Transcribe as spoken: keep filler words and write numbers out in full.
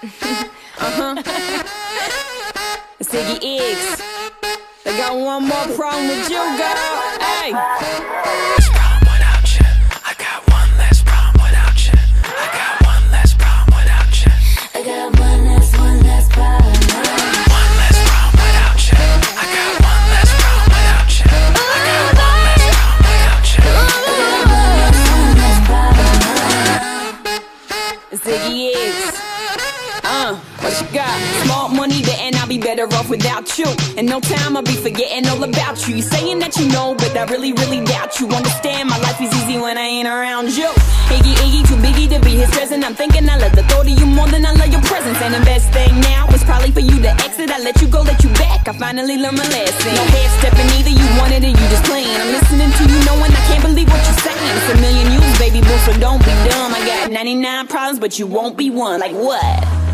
Uh-huh. It's Iggy Iggs. They got one more problem with you, girl. Hey. Less problem without you. I got one less problem without you. I got one less problem without you. I got one less, one less problem. One less problem without you. I got one less problem without you. I got one less problem without you. I got one less, one less problem. It's Iggy Iggs. Uh, what you got? Small money there and I'll be better off without you. In no time I'll be forgetting all about you. You saying that you know, but I really, really doubt you. Understand my life is easy when I ain't around you. Iggy, Iggy, too biggy to be his present. I'm thinking I love the thought of you more than I love your presence. And the best thing now is probably for you to exit. I let you go, let you back. I finally learned my lesson. No head stepping either, you wanted it, you just playing. I'm listening to you knowing I can't believe what you're saying. It's a million yous, baby boo, so don't be dumb. I got ninety-nine problems, but you won't be one. Like what?